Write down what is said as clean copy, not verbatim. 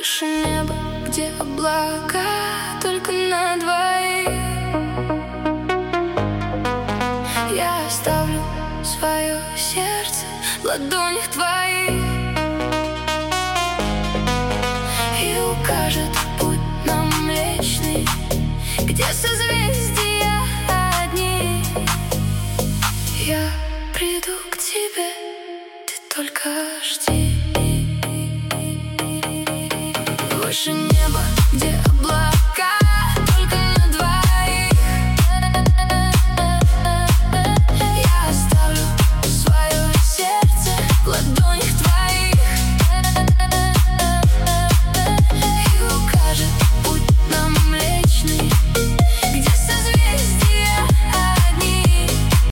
Выше неба, где облака только на двоих, я оставлю свое сердце в ладонях твоих и укажет путь нам млечный, где созвездия одни. Я приду к тебе, ты только жди. Выше